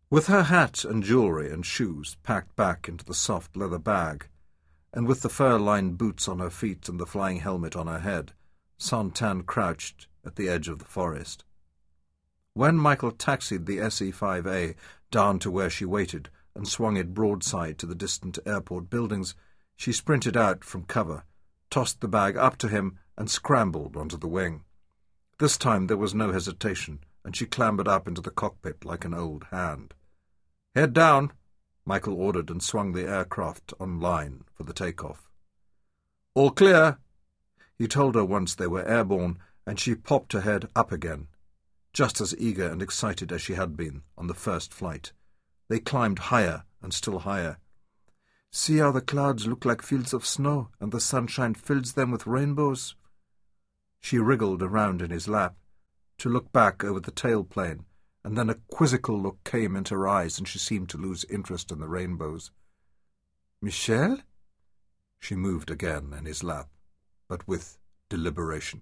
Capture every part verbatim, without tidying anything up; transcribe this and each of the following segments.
With her hat and jewellery and shoes packed back into the soft leather bag, and with the fur-lined boots on her feet and the flying helmet on her head, San-Tan crouched at the edge of the forest. When Michael taxied the S E five A down to where she waited and swung it broadside to the distant airport buildings, she sprinted out from cover, tossed the bag up to him, and scrambled onto the wing. This time there was no hesitation, and she clambered up into the cockpit like an old hand. "Head down," Michael ordered, and swung the aircraft on line for the takeoff. "All clear," he told her once they were airborne, and she popped her head up again, just as eager and excited as she had been on the first flight. They climbed higher and still higher. "See how the clouds look like fields of snow, and the sunshine fills them with rainbows?" She wriggled around in his lap to look back over the tailplane, and then a quizzical look came into her eyes, and she seemed to lose interest in the rainbows. "Michel?" She moved again in his lap, but with deliberation.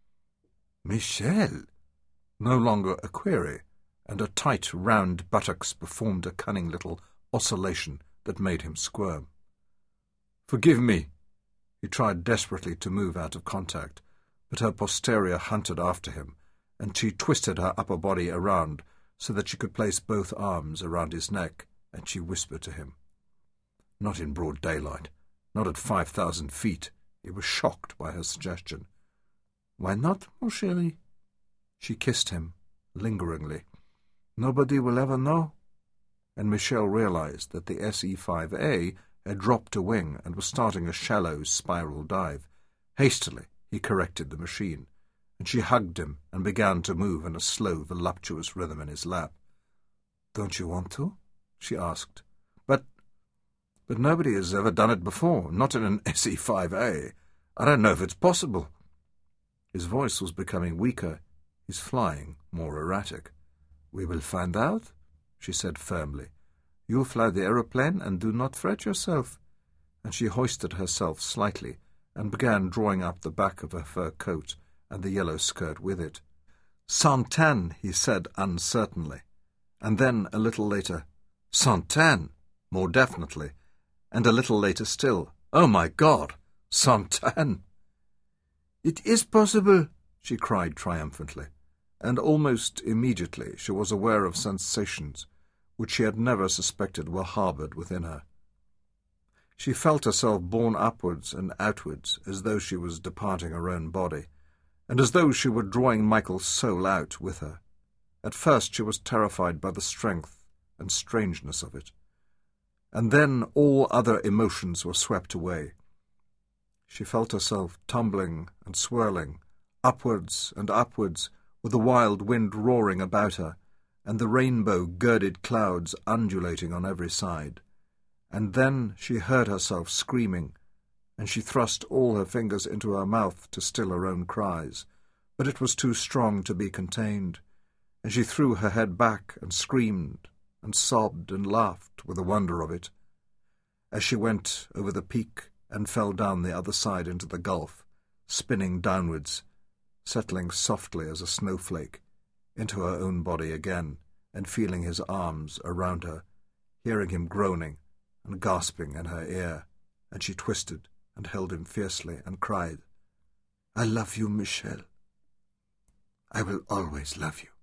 "Michel?" No longer a query, and her tight, round buttocks performed a cunning little oscillation that made him squirm. "Forgive me." He tried desperately to move out of contact, but her posterior hunted after him, and she twisted her upper body around so that she could place both arms around his neck, and she whispered to him. Not in broad daylight, not at five thousand feet. He was shocked by her suggestion. "Why not, mon chéri?" She kissed him, lingeringly. "Nobody will ever know." And Michel realized that the S E five A had dropped a wing and was starting a shallow spiral dive. Hastily, he corrected the machine, and she hugged him and began to move in a slow, voluptuous rhythm in his lap. "Don't you want to?" she asked. But but nobody has ever done it before, not in an S E five A. I don't know if it's possible." His voice was becoming weaker, his flying more erratic. "We will find out," she said firmly. "You fly the aeroplane and do not fret yourself." And she hoisted herself slightly and began drawing up the back of her fur coat and the yellow skirt with it. "San-Tan," he said uncertainly, and then a little later, "San-Tan," more definitely, and a little later still, "Oh, my God, San-Tan!" "It is possible," she cried triumphantly, and almost immediately she was aware of sensations which she had never suspected were harboured within her. She felt herself borne upwards and outwards as though she was departing her own body, and as though she were drawing Michael's soul out with her. At first she was terrified by the strength and strangeness of it, and then all other emotions were swept away. She felt herself tumbling and swirling, upwards and upwards, with the wild wind roaring about her, and the rainbow-girded clouds undulating on every side. And then she heard herself screaming, and she thrust all her fingers into her mouth to still her own cries, but it was too strong to be contained, and she threw her head back and screamed and sobbed and laughed with the wonder of it. As she went over the peak and fell down the other side into the gulf, spinning downwards, settling softly as a snowflake into her own body again, and feeling his arms around her, hearing him groaning and gasping in her ear, and she twisted and held him fiercely and cried, "I love you, Michel. I will always love you."